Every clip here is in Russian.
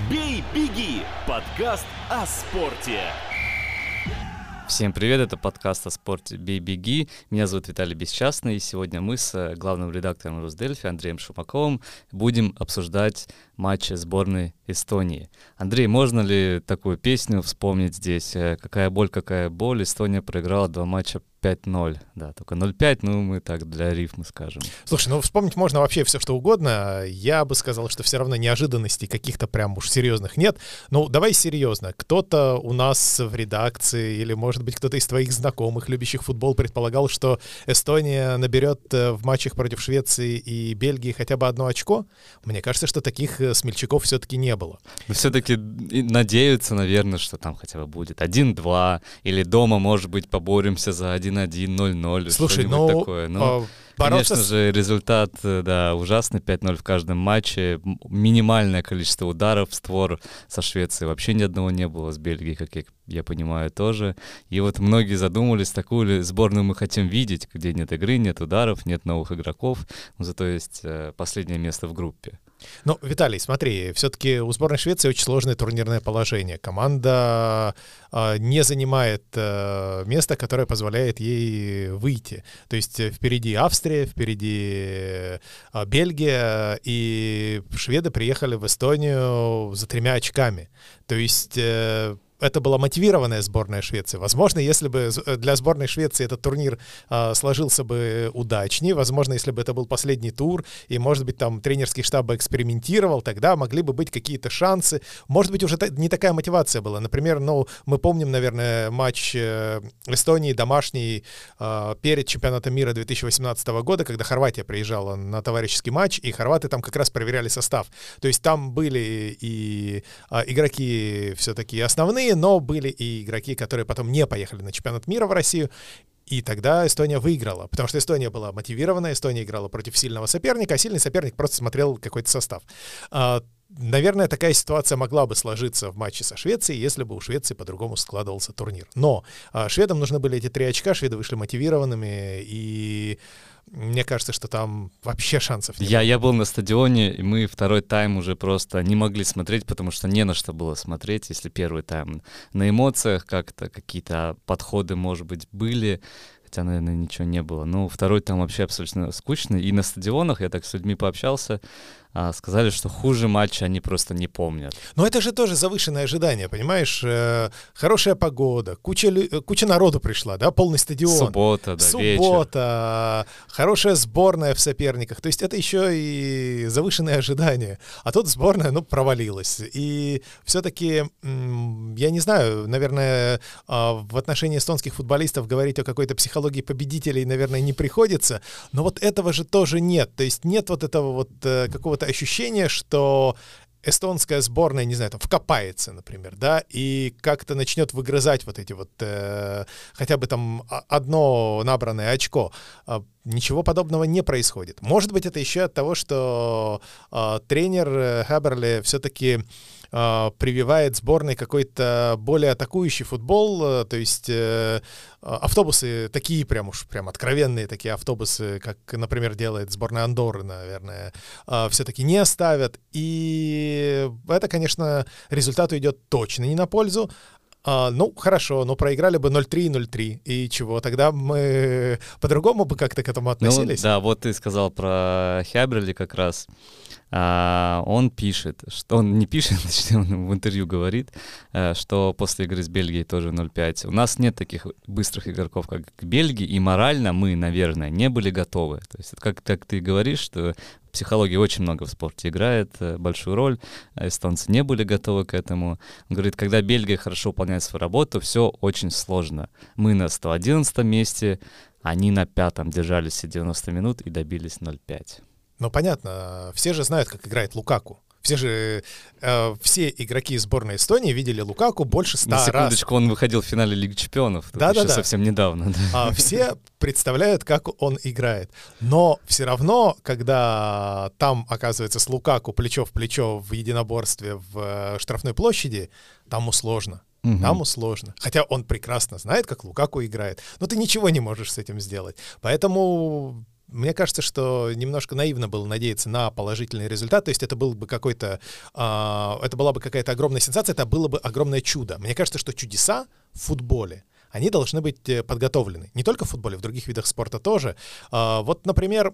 «Бей, беги» — подкаст о спорте. Всем привет, это подкаст о спорте «Бей, беги». Меня зовут Виталий Бесчастный, и сегодня мы с главным редактором Русдельфи Андреем Шумаковым будем обсуждать матчи сборной Эстонии. Андрей, можно ли такую песню вспомнить здесь? «Какая боль, Эстония проиграла 2 матча 5-0». Да, только 0-5, мы так для рифмы скажем. Слушай, вспомнить можно вообще все, что угодно. Я бы сказал, что все равно неожиданностей каких-то прям уж серьезных нет. Давай серьезно. Кто-то у нас в редакции или, может быть, кто-то из твоих знакомых, любящих футбол, предполагал, что Эстония наберет в матчах против Швеции и Бельгии хотя бы 1 очко. Мне кажется, что таких смельчаков все-таки не было. Но все-таки надеются, наверное, что там хотя бы будет 1-2, или дома, может быть, поборемся за 1-1, 0-0, слушай, что-нибудь такое. Конечно же, результат, да, ужасный, 5-0 в каждом матче, минимальное количество ударов в створ со Швецией, вообще ни одного не было, с Бельгией, как я понимаю, тоже. И вот многие задумались, такую ли сборную мы хотим видеть, где нет игры, нет ударов, нет новых игроков, но зато есть последнее место в группе. Виталий, смотри, все-таки у сборной Швеции очень сложное турнирное положение. Команда не занимает место, которое позволяет ей выйти. То есть впереди Австрия, впереди Бельгия, и шведы приехали в Эстонию за 3 очками. То есть это была мотивированная сборная Швеции. Возможно, если бы для сборной Швеции этот турнир сложился бы удачнее, возможно, если бы это был последний тур, и, может быть, там тренерский штаб бы экспериментировал, тогда могли бы быть какие-то шансы. Может быть, уже не такая мотивация была. Например, мы помним, наверное, матч Эстонии домашний перед чемпионатом мира 2018 года, когда Хорватия приезжала на товарищеский матч, и хорваты там как раз проверяли состав. То есть там были и игроки все-таки основные, но были и игроки, которые потом не поехали на чемпионат мира в Россию, и тогда Эстония выиграла, потому что Эстония была мотивирована, Эстония играла против сильного соперника, а сильный соперник просто смотрел какой-то состав. Наверное, такая ситуация могла бы сложиться в матче со Швецией, если бы у Швеции по-другому складывался турнир. Но шведам нужны были эти 3 очка, шведы вышли мотивированными, и мне кажется, что там вообще шансов нет. Я был на стадионе, и мы второй тайм уже просто не могли смотреть, потому что не на что было смотреть, если первый тайм на эмоциях как-то какие-то подходы, может быть, были, хотя, наверное, ничего не было. Второй тайм вообще абсолютно скучный. И на стадионах, я так с людьми пообщался, сказали, что хуже матча они просто не помнят. Но это же тоже завышенное ожидание, понимаешь? Хорошая погода, куча народу пришла, да, полный стадион. Суббота, вечер. Хорошая сборная в соперниках. То есть это еще и завышенное ожидание. А тут сборная, провалилась. И все-таки, я не знаю, наверное, в отношении эстонских футболистов говорить о какой-то психологии победителей, наверное, не приходится. Но вот этого же тоже нет. То есть нет вот этого вот какого-то ощущение, что эстонская сборная, не знаю, там вкопается, например, да, и как-то начнет выгрызать вот эти вот хотя бы там одно набранное очко. Ничего подобного не происходит. Может быть, это еще от того, что тренер Хаберли все-таки прививает сборной какой-то более атакующий футбол, то есть автобусы такие прям откровенные такие автобусы, как, например, делает сборная Андорры, наверное, все-таки не оставят. И это, конечно, результату идет точно не на пользу. Хорошо, но проиграли бы 0-3. И чего? Тогда мы по-другому бы как-то к этому относились. Да, вот ты сказал про Хаберли как раз. Он пишет, что он не пишет, точнее, он в интервью говорит, что после игры с Бельгией тоже 0-5. У нас нет таких быстрых игроков, как Бельгии, и морально мы, наверное, не были готовы. То есть, как ты говоришь, что психология очень много в спорте играет большую роль, эстонцы не были готовы к этому. Он говорит, когда Бельгия хорошо выполняет свою работу, все очень сложно. Мы на 111 месте, они на 5-м держались все 90 минут и добились 0-5. Понятно, все же знают, как играет Лукаку. Все игроки сборной Эстонии видели Лукаку больше 100 раз. На секундочку, он выходил в финале Лиги Чемпионов. Да. Совсем недавно. Все представляют, как он играет. Но все равно, когда там оказывается с Лукаку плечо в плечо в единоборстве в штрафной площади, тому сложно. Там сложно. Хотя он прекрасно знает, как Лукаку играет. Но ты ничего не можешь с этим сделать. Поэтому мне кажется, что немножко наивно было надеяться на положительный результат, то есть это был бы какой-то, это была бы какая-то огромная сенсация, это было бы огромное чудо. Мне кажется, что чудеса в футболе, они должны быть подготовлены. Не только в футболе, в других видах спорта тоже. Вот, например,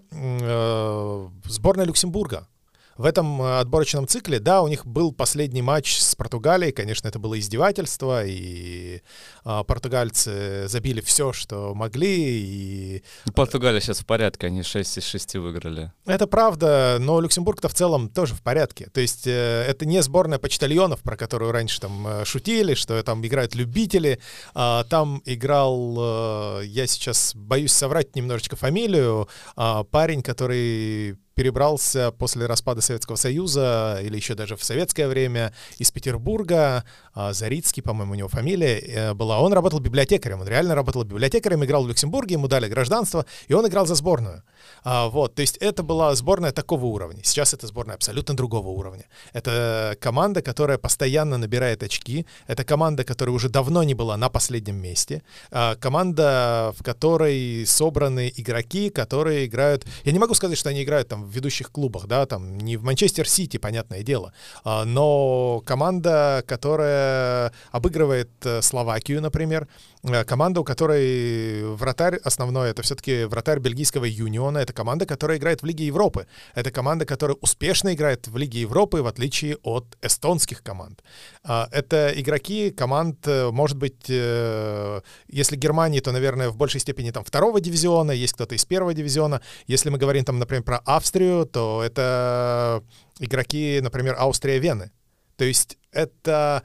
сборная Люксембурга. В этом отборочном цикле, да, у них был последний матч с Португалией, конечно, это было издевательство, и португальцы забили все, что могли. И... Португалия сейчас в порядке, они 6 из 6 выиграли. Это правда, но Люксембург-то в целом тоже в порядке. То есть это не сборная почтальонов, про которую раньше там шутили, что там играют любители. Там играл, я сейчас боюсь соврать немножечко фамилию, парень, который... перебрался после распада Советского Союза или еще даже в советское время из Петербурга. Зарицкий, по-моему, у него фамилия была. Он работал библиотекарем, он реально работал библиотекарем, играл в Люксембурге, ему дали гражданство, и он играл за сборную. Вот, то есть это была сборная такого уровня. Сейчас это сборная абсолютно другого уровня. Это команда, которая постоянно набирает очки. Это команда, которая уже давно не была на последнем месте. Команда, в которой собраны игроки, которые играют... Я не могу сказать, что они играют там в ведущих клубах, да, там не в Манчестер Сити, понятное дело, но команда, которая обыгрывает Словакию, например, команда, у которой вратарь основной, это все-таки вратарь бельгийского Юниона, это команда, которая играет в Лиге Европы, это команда, которая успешно играет в Лиге Европы, в отличие от эстонских команд. Это игроки команд, может быть, если Германии, то, наверное, в большей степени там второго дивизиона, есть кто-то из первого дивизиона. Если мы говорим там, например, про Австрию, то это игроки, например, Австрия-Вены. То есть это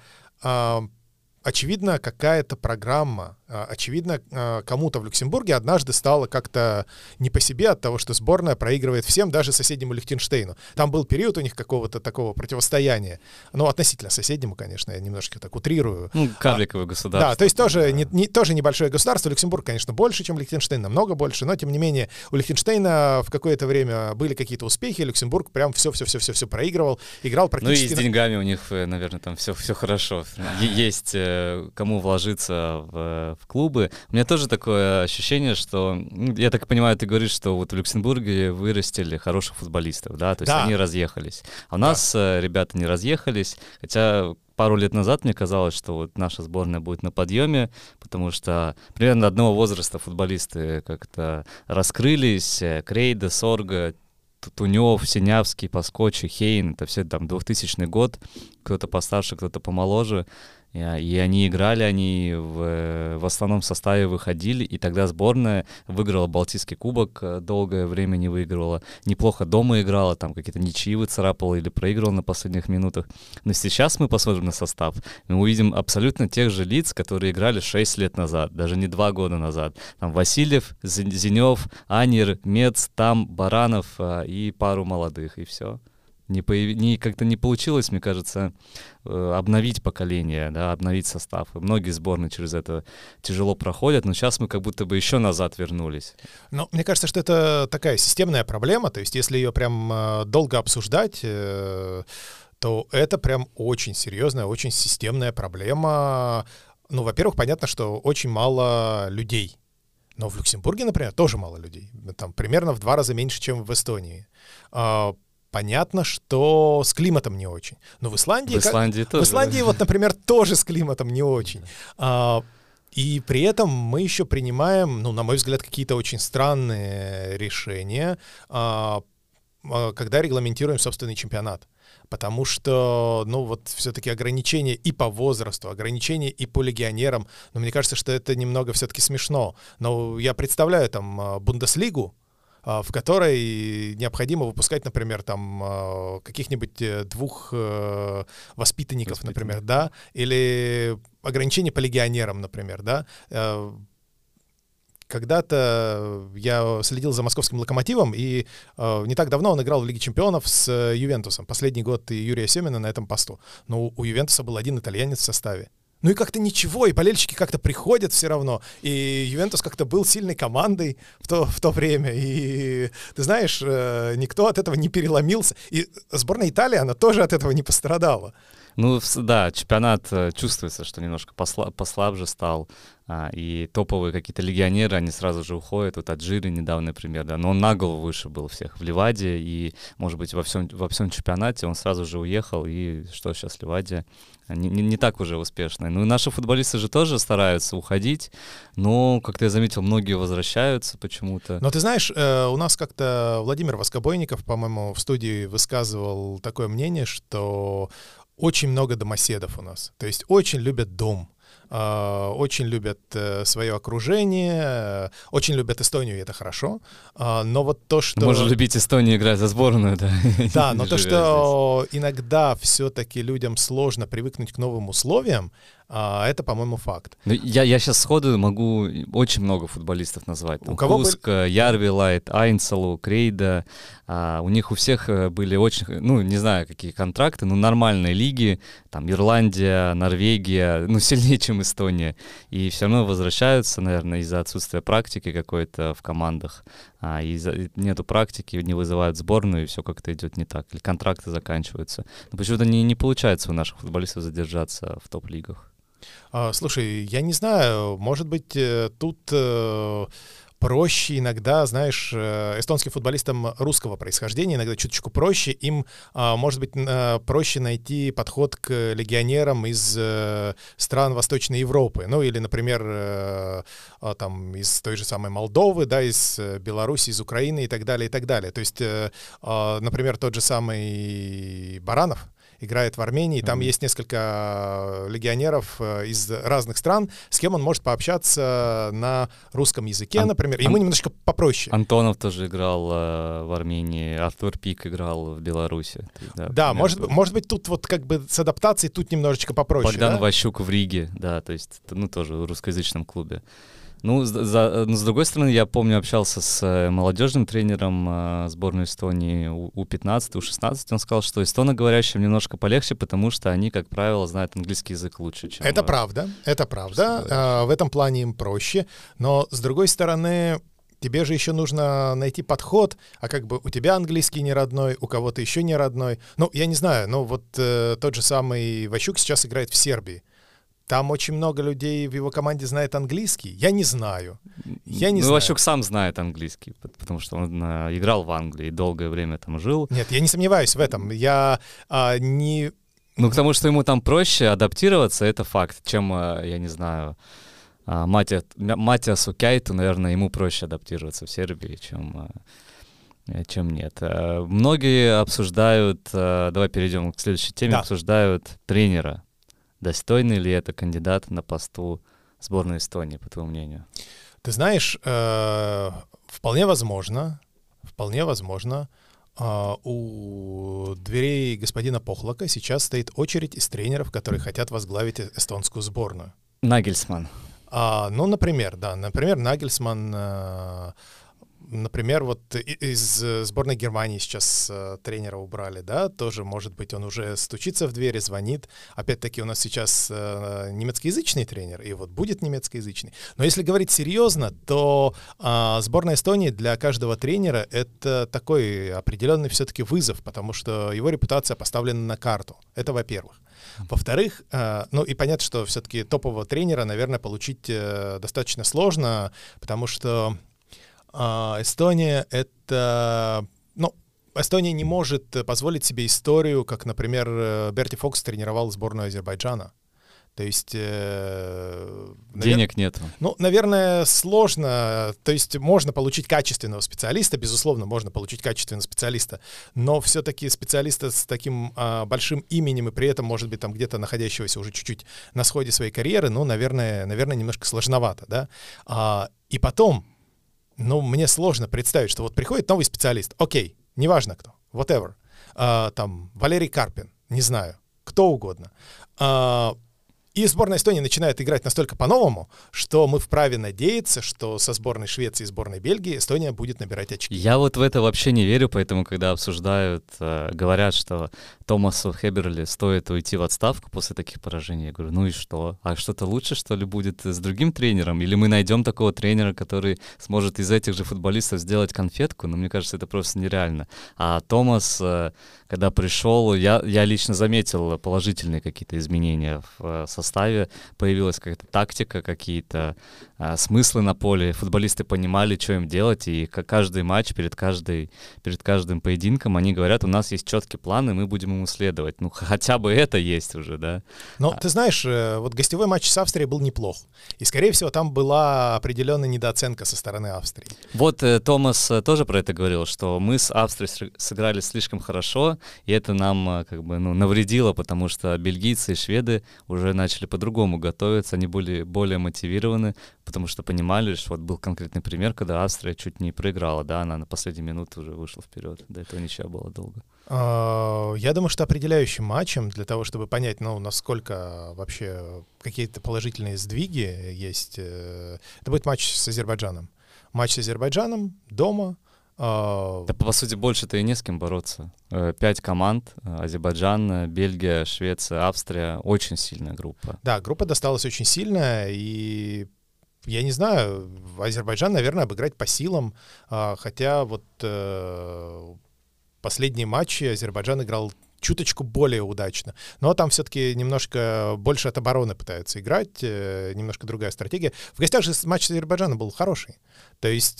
очевидно какая-то программа. Очевидно, кому-то в Люксембурге однажды стало как-то не по себе от того, что сборная проигрывает всем, даже соседнему Лихтенштейну. Там был период у них какого-то такого противостояния. Ну, относительно соседнему, конечно, я немножко так утрирую. Ну, карликовое государство. Да, то есть тоже небольшое государство. Люксембург, конечно, больше, чем Лихтенштейн, намного больше, но, тем не менее, у Лихтенштейна в какое-то время были какие-то успехи, Люксембург прям все проигрывал, играл практически... Ну и с деньгами у них, наверное, там все хорошо. Есть кому вложиться в клубы. У меня тоже такое ощущение, что, я так понимаю, ты говоришь, что вот в Люксембурге вырастили хороших футболистов, да, то есть они разъехались. А у нас ребята не разъехались, хотя пару лет назад мне казалось, что вот наша сборная будет на подъеме, потому что примерно одного возраста футболисты как-то раскрылись, Крейда, Сорга, Тунев, Синявский, Паскочи, Хейн, это все там 2000 год, кто-то постарше, кто-то помоложе. И они играли, они в основном составе выходили, и тогда сборная выиграла Балтийский кубок, долгое время не выигрывала, неплохо дома играла, там какие-то ничьи выцарапала или проигрывала на последних минутах. Но сейчас мы посмотрим на состав, мы увидим абсолютно тех же лиц, которые играли 6 лет назад, даже не 2 года назад. Там Васильев, Зинев, Анир, Мец, там Баранов и пару молодых, и все. Как-то не получилось, мне кажется, обновить поколение, да, обновить состав. И многие сборные через это тяжело проходят, но сейчас мы как будто бы еще назад вернулись. Ну, мне кажется, что это такая системная проблема, то есть если ее прям долго обсуждать, то это прям очень серьезная, очень системная проблема. Ну, во-первых, понятно, что очень мало людей. Но в Люксембурге, например, тоже мало людей. Там примерно в 2 раза меньше, чем в Эстонии. Понятно, что с климатом не очень. Но в Исландии... тоже. В Исландии, вот, например, тоже с климатом не очень. И при этом мы еще принимаем, ну, на мой взгляд, какие-то очень странные решения, когда регламентируем собственный чемпионат. Потому что, ну, вот все-таки ограничения и по возрасту, ограничения и по легионерам, но мне кажется, что это немного все-таки смешно. Но я представляю там Бундеслигу, в которой необходимо выпускать, например, там каких-нибудь 2 воспитанников, например, да, или ограничения по легионерам, например, да. Когда-то я следил за московским «Локомотивом», и не так давно он играл в Лиге чемпионов с Ювентусом. Последний год Юрия Семина на этом посту. Но у Ювентуса был 1 итальянец в составе. Ну и как-то ничего, и болельщики как-то приходят все равно, и Ювентус как-то был сильной командой в то время, и, ты знаешь, никто от этого не переломился, и сборная Италии, она тоже от этого не пострадала. Ну, да, чемпионат чувствуется, что немножко послабже стал, и топовые какие-то легионеры, они сразу же уходят. Вот Аджири недавно, например, да, но он на голову выше был всех в Ливаде, и, может быть, во всем чемпионате он сразу же уехал, и что сейчас Ливадия не так уже успешная. Ну, и наши футболисты же тоже стараются уходить, но, как я заметил, многие возвращаются почему-то. Но ты знаешь, у нас как-то Владимир Воскобойников, по-моему, в студии высказывал такое мнение, что очень много домоседов у нас. То есть очень любят дом, очень любят свое окружение, очень любят Эстонию, и это хорошо. Но вот то, что... Можно любить Эстонию, играть за сборную, да. Да, но то, что иногда все-таки людям сложно привыкнуть к новым условиям, это, по-моему, факт. Я сейчас сходу могу очень много футболистов назвать. У кого Куск, Ярвилайт, Айнцелу, Крейда. У них у всех были очень, ну, не знаю, какие контракты, но нормальные лиги. Там Ирландия, Норвегия, ну, сильнее, чем Эстония. И все равно возвращаются, наверное, из-за отсутствия практики какой-то в командах. Нету практики, не вызывают сборную, и все как-то идет не так. Или контракты заканчиваются. Но почему-то не получается у наших футболистов задержаться в топ-лигах. Слушай, я не знаю, может быть, тут проще иногда, знаешь, эстонским футболистам русского происхождения иногда чуточку проще, им, может быть, проще найти подход к легионерам из стран Восточной Европы, ну или, например, там из той же самой Молдовы, да, из Беларуси, из Украины и так далее, и так далее. То есть, например, тот же самый Баранов играет в Армении, там есть несколько легионеров из разных стран, с кем он может пообщаться на русском языке, например. Ему немножечко попроще. Антонов тоже играл в Армении, Артур Пик играл в Беларуси. Да, может быть, тут вот как бы с адаптацией тут немножечко попроще. Богдан Ващук в Риге, да, то есть, ну, тоже в русскоязычном клубе. Ну, с другой стороны, я помню, общался с молодежным тренером сборной Эстонии У-15, У-16. Он сказал, что эстоноговорящим немножко полегче, потому что они, как правило, знают английский язык лучше, чем... Это правда. В этом плане им проще. Но, с другой стороны, тебе же еще нужно найти подход, а как бы у тебя английский не родной, у кого-то еще не родной. Ну, я не знаю, но вот тот же самый Ващук сейчас играет в Сербии. Там очень много людей в его команде знает английский. Я не знаю. Ващук сам знает английский, потому что он играл в Англии и долгое время там жил. Нет, я не сомневаюсь в этом. Я не... Ну, к тому, что ему там проще адаптироваться, это факт, чем, я не знаю, Матиасу Кяйту, наверное, ему проще адаптироваться в Сербии, чем нет. Многие обсуждают, давай перейдем к следующей теме, да. Обсуждают тренера. Достойный ли это кандидат на посту сборной Эстонии, по твоему мнению? Ты знаешь, вполне возможно, у дверей господина Похлака сейчас стоит очередь из тренеров, которые хотят возглавить эстонскую сборную. Нагельсман. Ну, например, Нагельсман... Например, вот из сборной Германии сейчас тренера убрали, да, тоже, может быть, он уже стучится в двери, звонит. Опять-таки у нас сейчас немецкоязычный тренер, и вот будет немецкоязычный. Но если говорить серьезно, то сборная Эстонии для каждого тренера — это такой определенный все-таки вызов, потому что его репутация поставлена на карту. Это во-первых. Во-вторых, ну и понятно, что все-таки топового тренера, наверное, получить достаточно сложно, потому что Эстония — это... Ну, Эстония не может позволить себе историю, как, например, Берти Фокс тренировал сборную Азербайджана. То есть... Денег нет. Ну, наверное, сложно. То есть можно получить качественного специалиста, безусловно, можно получить качественного специалиста, но все-таки специалиста с таким большим именем и при этом, может быть, там где-то находящегося уже чуть-чуть на сходе своей карьеры, ну, наверное, немножко сложновато, да. И потом... Ну, мне сложно представить, что вот приходит новый специалист, окей, неважно кто, whatever, там, Валерий Карпин, не знаю, кто угодно, И сборная Эстонии начинает играть настолько по-новому, что мы вправе надеяться, что со сборной Швеции и сборной Бельгии Эстония будет набирать очки. Я вот в это вообще не верю, поэтому, когда обсуждают, говорят, что Томасу Хеберли стоит уйти в отставку после таких поражений, я говорю, ну и что? А что-то лучше, что ли, будет с другим тренером? Или мы найдем такого тренера, который сможет из этих же футболистов сделать конфетку? Но мне кажется, это просто нереально. А Томас, когда пришел, я лично заметил положительные какие-то изменения в составе, появилась какая-то тактика, какие-то смыслы на поле, футболисты понимали, что им делать, и каждый матч, перед каждым поединком они говорят, у нас есть четкий план, и мы будем ему следовать. Ну, хотя бы это есть уже, да. Но ты знаешь, вот гостевой матч с Австрией был неплох, и, скорее всего, там была определенная недооценка со стороны Австрии. Вот Томас тоже про это говорил, что мы с Австрией сыграли слишком хорошо, и это нам как бы навредило, потому что бельгийцы и шведы уже начали по-другому готовиться, они были более мотивированы, потому что понимали, что вот был конкретный пример, когда Австрия чуть не проиграла, да, она на последней минуте уже вышла вперед, до этого ничья была долго. Я думаю, что определяющим матчем для того, чтобы понять, насколько вообще какие-то положительные сдвиги есть, это будет матч с Азербайджаном. Матч с Азербайджаном дома. Да, по сути, больше-то и не с кем бороться. 5 команд, Азербайджан, Бельгия, Швеция, Австрия, очень сильная группа. Да, группа досталась очень сильная, и я не знаю, Азербайджан, наверное, обыграть по силам, хотя вот последние матчи Азербайджан играл чуточку более удачно. Но там все-таки немножко больше от обороны пытаются играть, немножко другая стратегия. В гостях же матч с Азербайджаном был хороший. То есть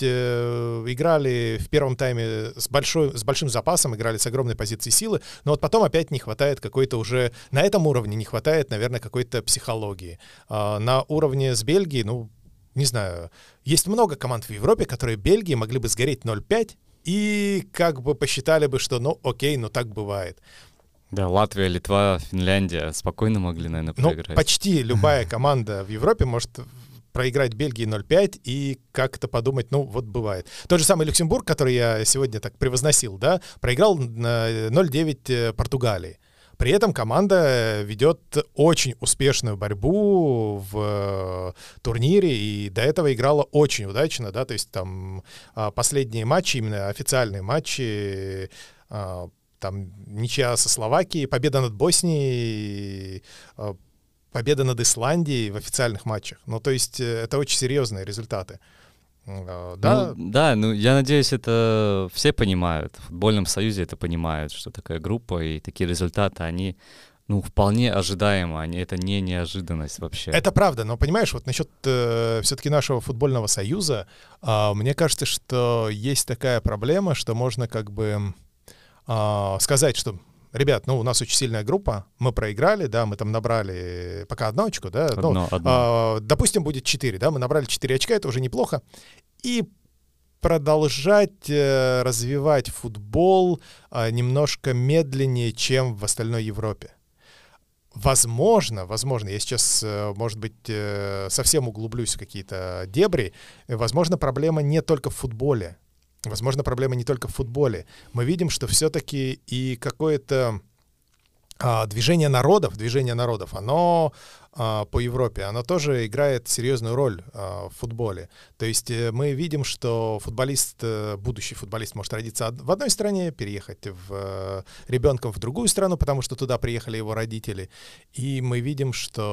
играли в первом тайме с большим запасом, играли с огромной позиции силы, но вот потом опять не хватает какой-то уже... На этом уровне не хватает, наверное, какой-то психологии. На уровне с Бельгией, не знаю, есть много команд в Европе, которые Бельгии могли бы сгореть 0-5, и как бы посчитали бы, что окей, так бывает. Да, Латвия, Литва, Финляндия спокойно могли, наверное, проиграть. Почти любая команда в Европе может проиграть Бельгии 0-5 и как-то подумать, вот бывает. Тот же самый Люксембург, который я сегодня так превозносил, да, проиграл 0-9 Португалии. При этом команда ведет очень успешную борьбу в турнире и до этого играла очень удачно, да, то есть там последние матчи, именно официальные матчи, там ничья со Словакией, победа над Боснией, победа над Исландией в официальных матчах. То есть это очень серьезные результаты. Да? Я надеюсь, это все понимают. В футбольном союзе это понимают, что такая группа и такие результаты, они вполне ожидаемо, это не неожиданность вообще. Это правда, но понимаешь, вот насчет все-таки нашего футбольного союза, мне кажется, что есть такая проблема, что можно как бы сказать, что, ребят, у нас очень сильная группа, мы проиграли, да, мы там набрали пока одну очко, да, одно. Допустим, будет 4, да, мы набрали 4 очка, это уже неплохо, и продолжать развивать футбол немножко медленнее, чем в остальной Европе. Возможно, я сейчас, может быть, совсем углублюсь в какие-то дебри, возможно, проблема не только в футболе. Возможно, проблема не только в футболе. Мы видим, что все-таки и какое-то движение народов, оно по Европе, оно тоже играет серьезную роль в футболе. То есть мы видим, что будущий футболист может родиться в одной стране, переехать ребенком в другую страну, потому что туда приехали его родители. И мы видим,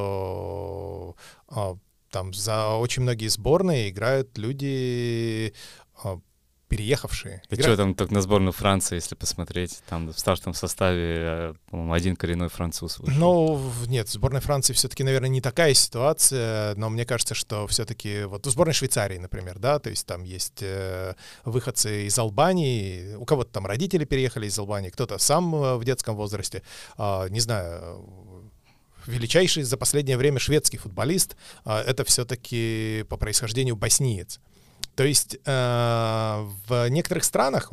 что там за очень многие сборные играют люди... переехавшие. Да что там только на сборную Франции, если посмотреть, там в стартовом составе, по-моему, один коренной француз вышел. Нет, в сборной Франции все-таки, наверное, не такая ситуация, но мне кажется, что все-таки вот у сборной Швейцарии, например, да, то есть там есть выходцы из Албании, у кого-то там родители переехали из Албании, кто-то сам в детском возрасте, не знаю, величайший за последнее время шведский футболист, это все-таки по происхождению босниец. То есть в некоторых странах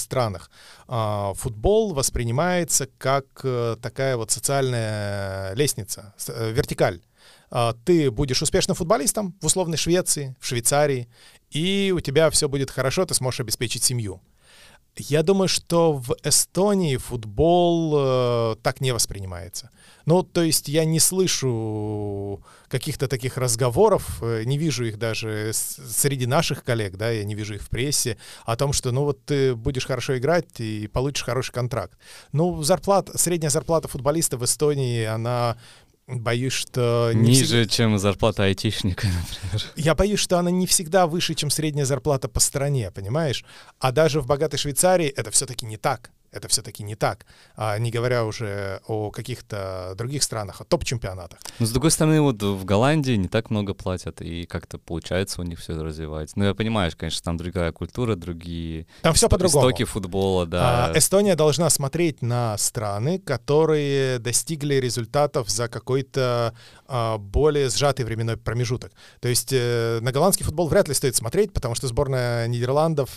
футбол воспринимается как такая вот социальная лестница, вертикаль. Ты будешь успешным футболистом в условной Швеции, в Швейцарии, и у тебя все будет хорошо, ты сможешь обеспечить семью. Я думаю, что в Эстонии футбол так не воспринимается. Ну, то есть я не слышу каких-то таких разговоров, не вижу их даже среди наших коллег, да, я не вижу их в прессе, о том, что, ну, вот ты будешь хорошо играть и получишь хороший контракт. Ну, средняя зарплата футболиста в Эстонии, она... Боюсь, что... Ниже, чем зарплата айтишника, например. Я боюсь, что она не всегда выше, чем средняя зарплата по стране, понимаешь? А даже в богатой Швейцарии это все-таки не так. Это все-таки не так. Не говоря уже о каких-то других странах, о топ-чемпионатах. Но, с другой стороны, вот в Голландии не так много платят, и как-то получается у них все развивать. Ну, я понимаю, конечно, там другая культура, другие там все по-другому. Истоки футбола, да. Эстония должна смотреть на страны, которые достигли результатов за какой-то более сжатый временной промежуток. То есть на голландский футбол вряд ли стоит смотреть, потому что сборная Нидерландов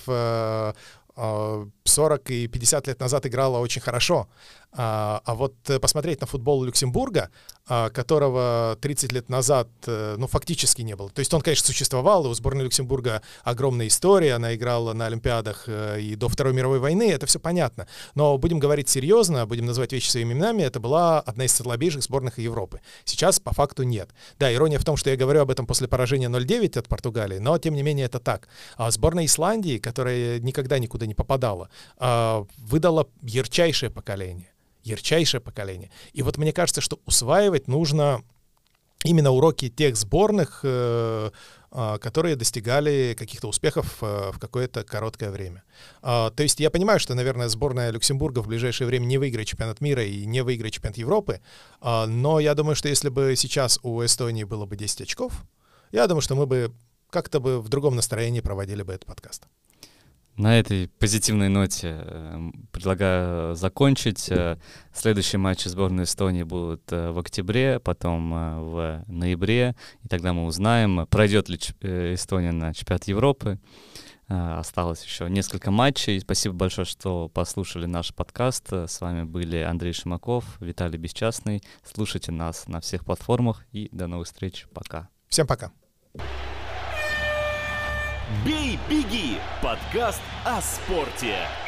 40 и 50 лет назад играла очень хорошо. А вот посмотреть на футбол Люксембурга, которого 30 лет назад, ну, фактически не было. То есть он, конечно, существовал, и у сборной Люксембурга огромная история, она играла на Олимпиадах и до Второй мировой войны, это все понятно. Но будем говорить серьезно, будем называть вещи своими именами, это была одна из слабейших сборных Европы. Сейчас по факту нет. Да, ирония в том, что я говорю об этом после поражения 0-9 от Португалии, но тем не менее это так. А сборная Исландии, которая никогда никуда не попадала, выдала ярчайшее поколение. Ярчайшее поколение. И вот мне кажется, что усваивать нужно именно уроки тех сборных, которые достигали каких-то успехов в какое-то короткое время. То есть я понимаю, что, наверное, сборная Люксембурга в ближайшее время не выиграет чемпионат мира и не выиграет чемпионат Европы, но я думаю, что если бы сейчас у Эстонии было бы 10 очков, я думаю, что мы бы как-то бы в другом настроении проводили бы этот подкаст. На этой позитивной ноте предлагаю закончить. Следующие матчи сборной Эстонии будут в октябре, потом в ноябре, и тогда мы узнаем, пройдет ли Эстония на чемпионат Европы. Осталось еще несколько матчей. Спасибо большое, что послушали наш подкаст. С вами были Андрей Шимаков, Виталий Бесчастный. Слушайте нас на всех платформах и до новых встреч. Пока. Всем пока. «Бей, беги» — подкаст о спорте.